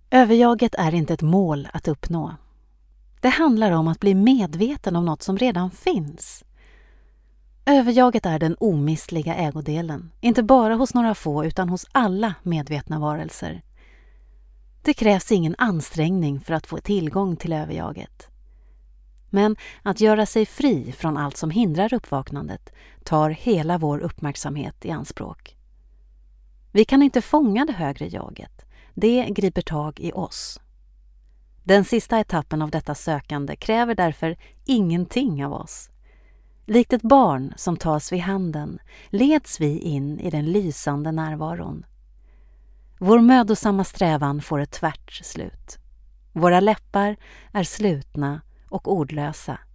Överjaget är inte ett mål att uppnå. Det handlar om att bli medveten om något som redan finns. Överjaget är den omistliga ägodelen, inte bara hos några få utan hos alla medvetna varelser. Det krävs ingen ansträngning för att få tillgång till överjaget. Men att göra sig fri från allt som hindrar uppvaknandet tar hela vår uppmärksamhet i anspråk. Vi kan inte fånga det högre jaget. Det griper tag i oss. Den sista etappen av detta sökande kräver därför ingenting av oss. Likt ett barn som tas vid handen leds vi in i den lysande närvaron. Vår mödosamma strävan får ett tvärt slut. Våra läppar är slutna och ordlösa.